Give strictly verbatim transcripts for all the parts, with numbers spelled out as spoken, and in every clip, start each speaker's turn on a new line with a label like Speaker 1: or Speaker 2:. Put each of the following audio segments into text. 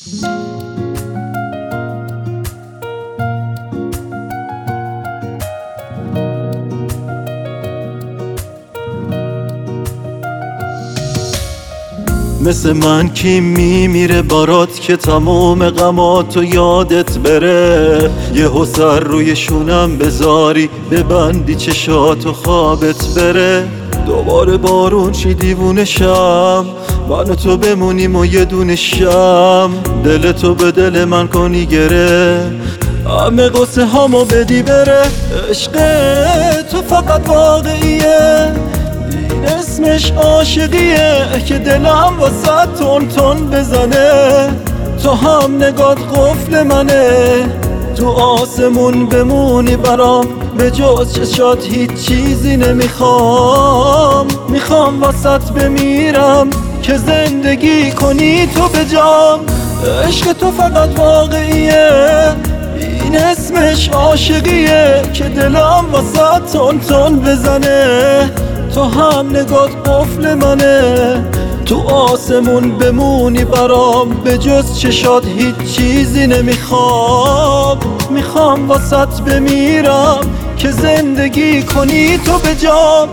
Speaker 1: مثل من کی میمیره برات که تمام غماتو یادت بره، یهو سر روی شونم بذاری ببندی چشاتو خوابت بره. دوباره بارون چی دیوونه شم، من و تو بمونیم و یه دونه شم، دل تو به دل من کنی گره، همه قصه هامو بدی بره. عشق تو فقط واقعیه، اسمش عاشقیه که دلم واسه تون تون بزنه. تو هم نگات قفل منه، تو آسمون بمونی برام، به جز چشات هیچ چیزی نمیخوام. میخوام واسط بمیرم که زندگی کنی تو به جام. عشق تو فقط واقعیه، این اسمش عاشقیه که دلم واسه تون تون بزنه. تو هم نگات قفل منه، تو آسمون بمونی برام، به جز چشات هیچ چیزی نمیخوام. میخوام واسط بمیرم که زندگی کنی تو به جام.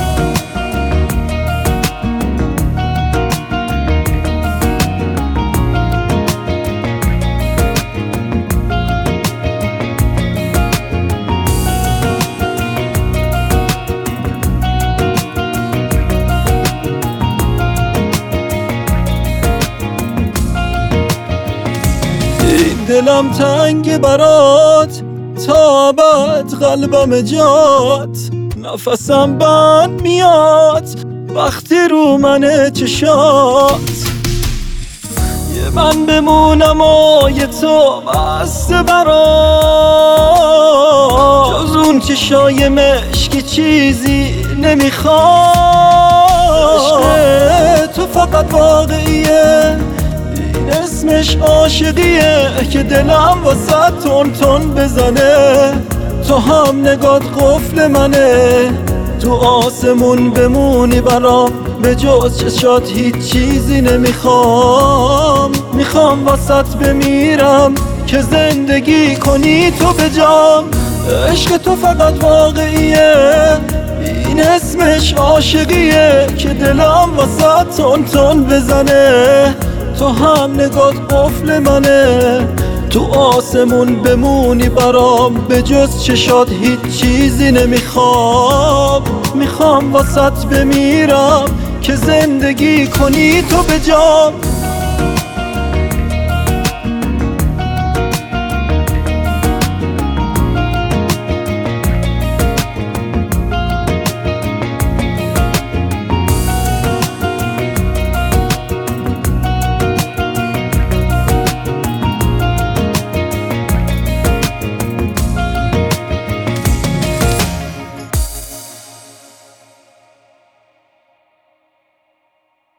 Speaker 1: دلم تنگ برات تا ابد، قلبم جات، نفسم بند میاد وقتی رو منه چشات. یه من بمونم و یه تو بسته برات، جز اون چشای مشکی چیزی نمیخواد. عشق تو فقط واقعیه، اسمش عاشقیه که دلم واسه تون تون بزنه. تو هم نگات قفل منه، تو آسمون بمونی برام، به جز چشات هیچ چیزی نمیخوام. میخوام واسط بمیرم که زندگی کنی تو به جام. عشق تو فقط واقعیه، این اسمش عاشقیه که دلم واسه تون تون بزنه. تو هم نگات قفل منه، تو آسمون بمونی برام، به جز چشات هیچ چیزی نمیخوام. میخوام واسط بمیرم که زندگی کنی تو به جام.